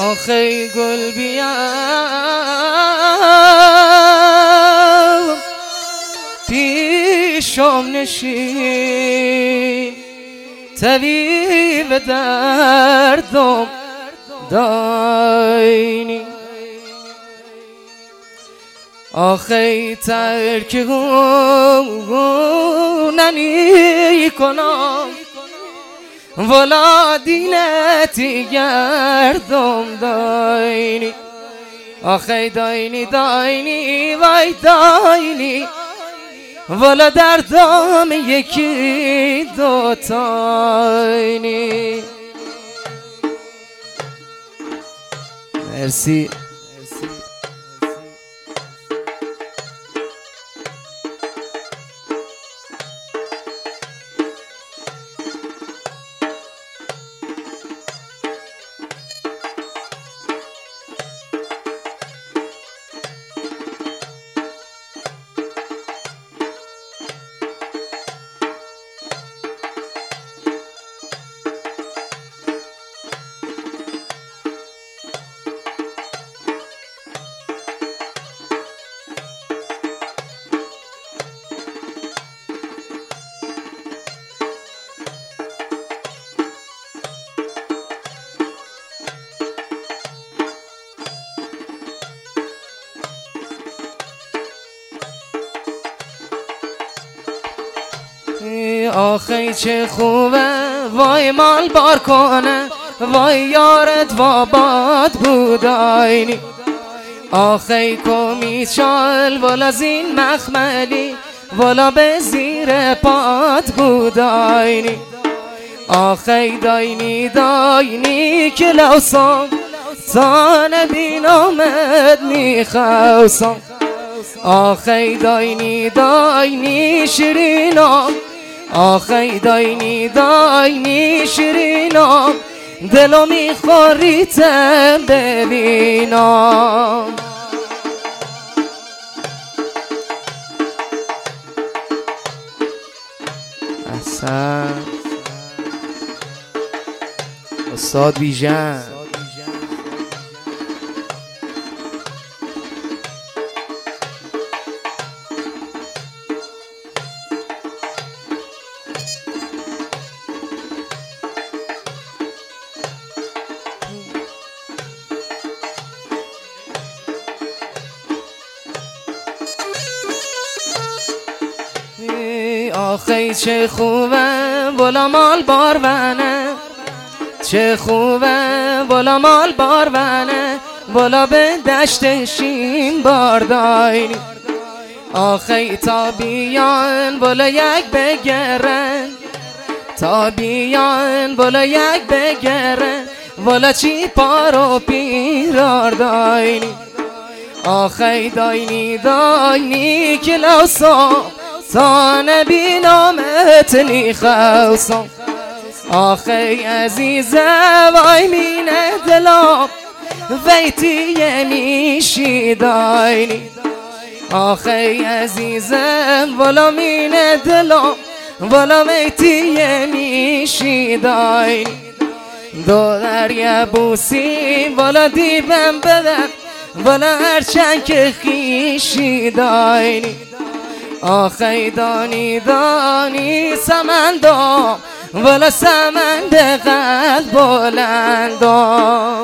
آخی گل بیا پیشم نشین طبیب دردم داینی آخی ترکوننی کنم ولا دینتی گردم داینی آخی داینی داینی وای داینی ولا دردم یکی دوتاینی. مرسی. آخی چه خوبه وای مال بار کنه وای یارت واباد بوداینی آخی کمی چال ولا زین مخملی ولا به زیر پاد بوداینی آخی داینی داینی که لوسم تا نبینامد میخوسم آخی داینی داینی شیرینم آخی داینی داینی شیرینم دلو میخوریتم ببینم. احسن استاد بیژن. آخی چه خوبه ولا مال بارونه چه خوبه ولا مال بارونه ولا به دشت شیم بارداینی آخی تا بیان ولا یک بگرن تا بیان ولا یک بگرن ولا چی پارو پیرار داینی آخی داینی داینی که لوسم تا نبینامت نیخوسم آخی عزیزه وای مینه دلم ویتی میشی داینی آخی عزیزه ولا مینه دلم ولا ویتی میشی داینی دو دریا بوسی ولا دیبم بدم ولا هرچند که خیشی داینی آخی دانی دانی سمندم ولا سمند قلب بلندم.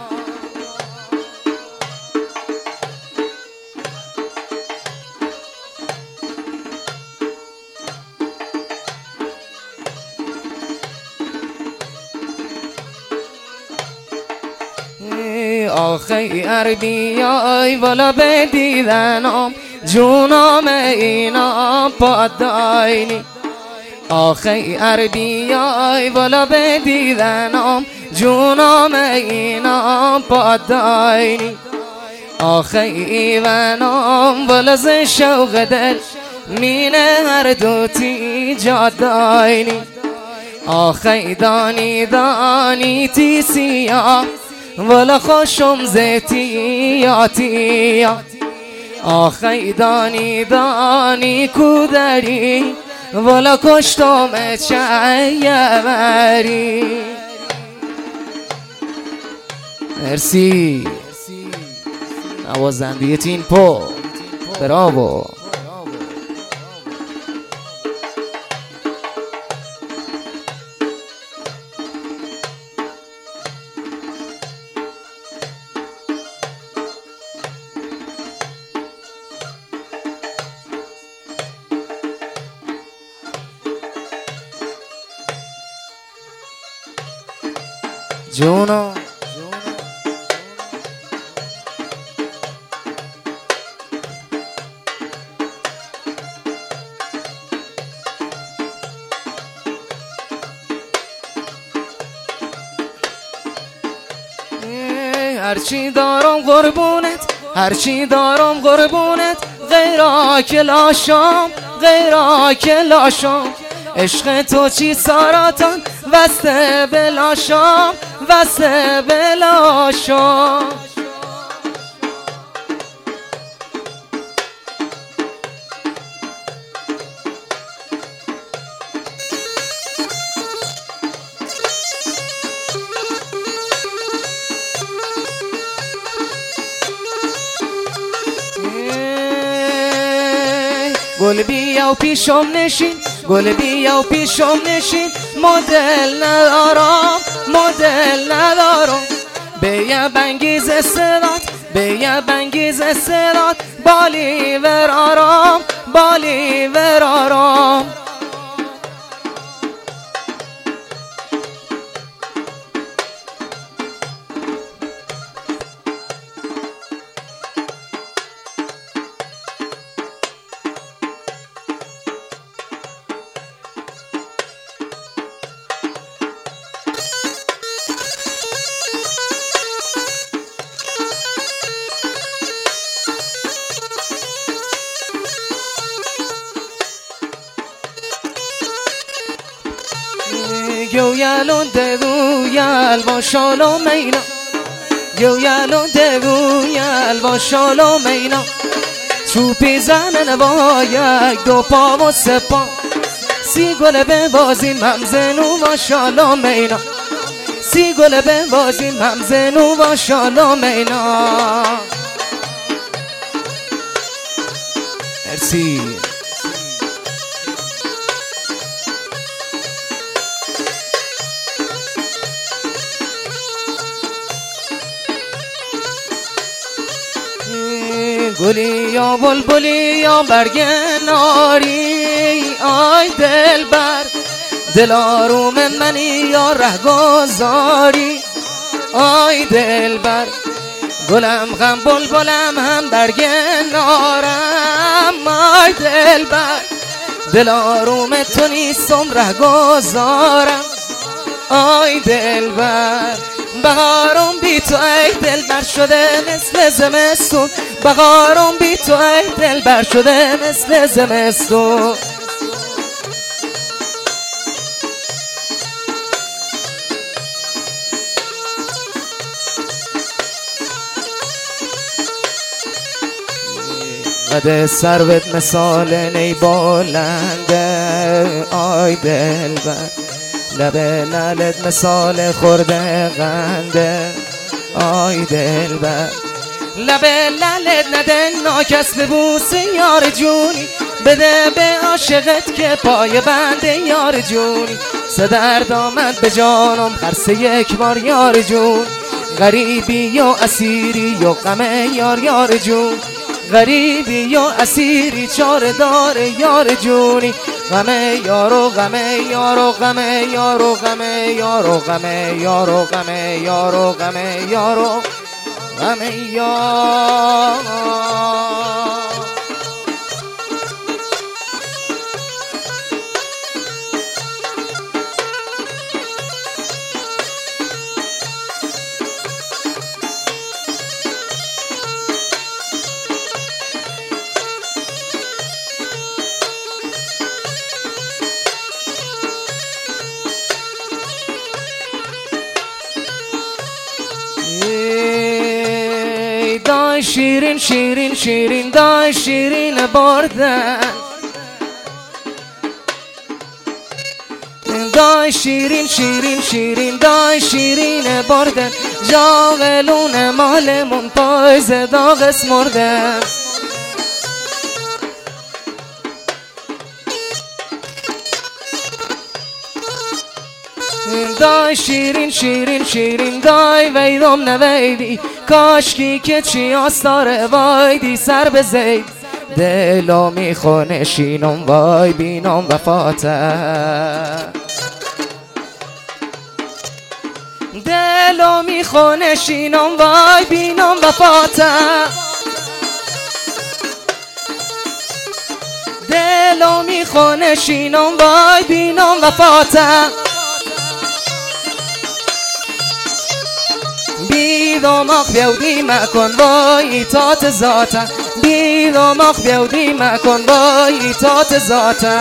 آخی عربیای ولا بدیدنم جونم اینا پاداینی آخی عربیای ولا بدیدنم جونم اینا پاداینی آخی ایوانم ولا ز شوق دل مینه هر دوتی جاداینی آخی دانی دانی تی سیاه ولا خوشم زیتی آخی دانی دانی کودری ولا کشتم چیوری. مرسی نوازنده تیم پو براو. جونا هرچی دارم قربونت، هرچی دارم قربونت، غیرا که لاشام، غیرا که لاشام. عشق تو چی ساراتان وسته بلاشام، وسته بلاشام. گل بیا و پیشم نشین، گل بیا و پیشم نشین، مدل ندارم، مدل ندارم. بیا بنگیز استعداد، بیا بنگیز استعداد، بالی ورارم، بالی ورارم. Göyalon devuyal başalo meyna, göyalon devuyal başalo meyna. چوبی زنن با یک دو پا و سه پا، سی گل ببازیم همزنو ماشاءالله مینا، سی گل ببازیم همزنو ماشاءالله مینا. مرسی. گلی یا بلبلی یا برگ ناری، آی دلبر دل آروم منی یا رهگذاری. آی دلبر گلم غم بلبلم هم برگ نارم. آی دلبر دل آروم تو نیستم رهگذارم. آی دلبر بهارم بی تو ای دلبر شده مثل زمستون، بهارم بی تو ای دلبر شده مثل زمستون. قد سروت مثال نی بلنده، آی دلبر لب لالت مثال خورده غنده. آی دلبر لب لالت نده ناکس ببوس یار جونی، بده به عاشقت که پای بنده یار جونی. سدرد آمد به جانم هر سه یک بار یار جون، غریبی یا اسیری یا غم یار یار جون، غریبی یا اسیری چاره دار یار جونی. غم یارو غم یارو غم یارو غم یارو غم یارو غم یارو غم یارو غم یارو. دای شیرین شیرین شیرین دای شیرین بردن، دای شیرین شیرین شیرین دای شیرین بردن جاغلون مالمون پایز داغ اسمردن دای شیرین شیرین شیرین دای ویدم نویدی کاشکی که چی آستاره وایدی سر به زید دلا میخونه شینم وای بینم وفاته دلا میخونه شینم وای بینم وفاته دلا میخونه شینم وای بینم وفاته بیداماق بیودی مکن وای تات ذاته بیداماق بیودی مکن وای تات ذاته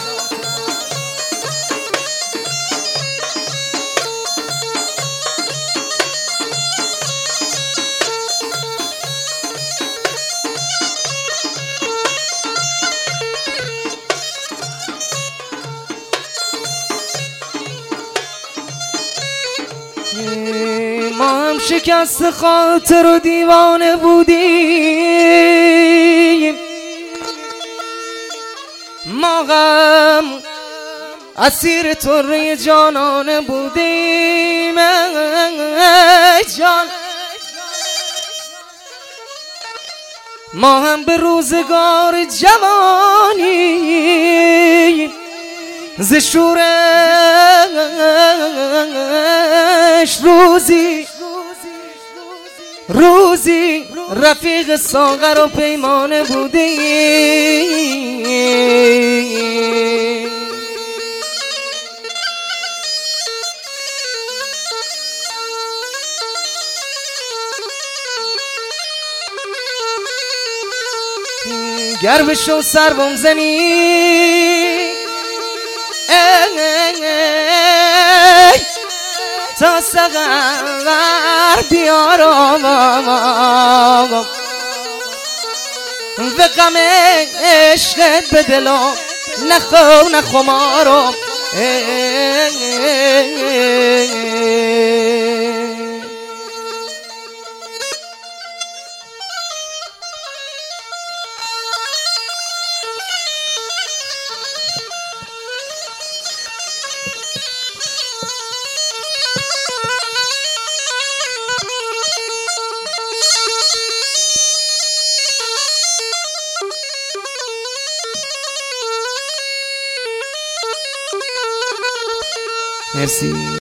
ما هم شکست خاطر و دیوانه بودیم ما هم اسیر طره جانانه بودیم جان ما هم به روزگار جوانی ز شورش روزی رفیق ساغر و پیمانه بودیم گر بشو سر بم زنی تا سقر بیارم و غم عشقت به دلم نخو مارم مرسی.